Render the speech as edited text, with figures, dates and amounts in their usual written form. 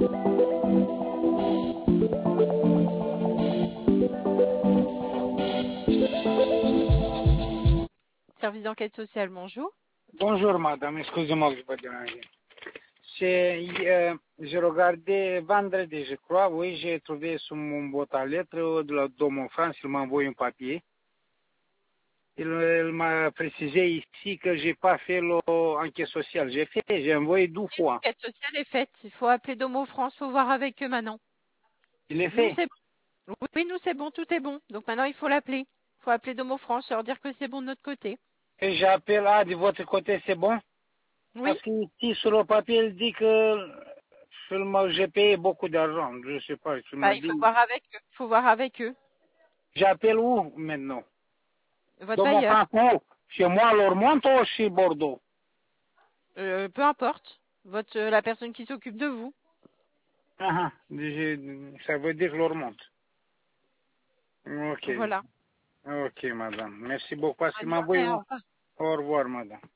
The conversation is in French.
Service d'enquête sociale, bonjour. Bonjour madame, excusez-moi que je vous dérange. J'ai regardé vendredi, je crois, oui, j'ai trouvé sur mon boîte à lettres de la Domon France, il m'a envoyé un papier. Il m'a précisé ici que j'ai pas fait l'enquête sociale. J'ai envoyé 2 fois. L'enquête sociale est faite. Il faut appeler Domo France, faut voir avec eux maintenant. Il est Nous, fait. c'est bon. Oui, nous, c'est bon, tout est bon. Donc maintenant, il faut l'appeler. Il faut appeler Domo France, leur dire que c'est bon de notre côté. Et j'appelle de votre côté, c'est bon? Oui. Parce qu'ici, sur le papier, il dit que seulement j'ai payé beaucoup d'argent. Je sais pas, tu m'as Il dit. faut voir avec eux. Il faut voir avec eux. J'appelle où maintenant? Votre Dans mon bailleur. France, où? Chez moi, à Lormont ou chez Bordeaux? Peu importe. La personne qui s'occupe de vous. Ah, ça veut dire Lormont. Ok. Voilà. Ok, madame. Merci beaucoup. Parce qu'il Bonne m'a envoyé. journée, au revoir. Au revoir, madame.